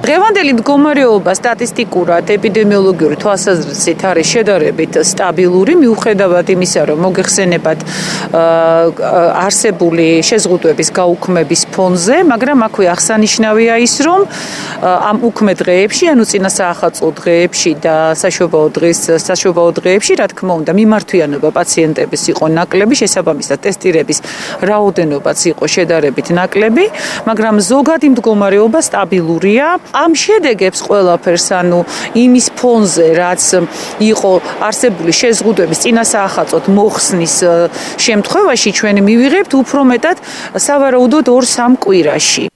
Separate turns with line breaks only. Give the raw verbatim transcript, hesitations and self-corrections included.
დღევანდელი მდგომარეობა სტატისტიკურად ეპიდემიოლოგიური თვალსაზრისით არის შედარებით სტაბილური, მიუხედავად იმისა, რომ მოგეხსენებათ არსებული შეზღუდვების გაუქმების ფონზე, მაგრამ აქვე აღსანიშნავია ის, რომ ამ უქმე დღეებში, ანუ წინა საახალწლო დღეებში და საშობაო დღის საშობაო დღეებში, რა თქმა უნდა, მიმართვიანობა პაციენტების იყო ნაკლები, შესაბამისად ტესტირების რაოდენობაც იყო შედარებით ნაკლები, მაგრამ ზოგადი მდგომარეობა სტაბილურია. Am შედეგებს ყველაფერს, ანუ იმის ფონზე, რაც იყო არსებული შეზღუდვების წინა საახალწლოდ მოხსნის შემთხვევაში, ჩვენ მივიღებთ უფრო მეტად სავარაუდოდ ორ-სამ კვირაში.